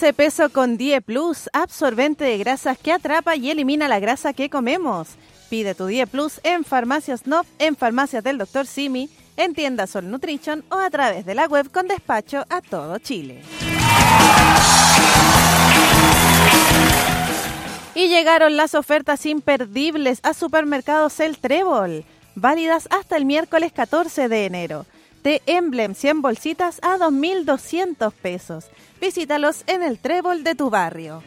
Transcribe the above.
Hace peso con Die Plus, absorbente de grasas que atrapa y elimina la grasa que comemos. Pide tu Die Plus en Farmacias Nop, en Farmacias del Dr. Simi, en tiendas Sol Nutrition o a través de la web con despacho a todo Chile. Y llegaron las ofertas imperdibles a Supermercados El Trébol, válidas hasta el miércoles 14 de enero. Té Emblem 100 bolsitas a 2.200 pesos. Visítalos en el Trébol de tu barrio.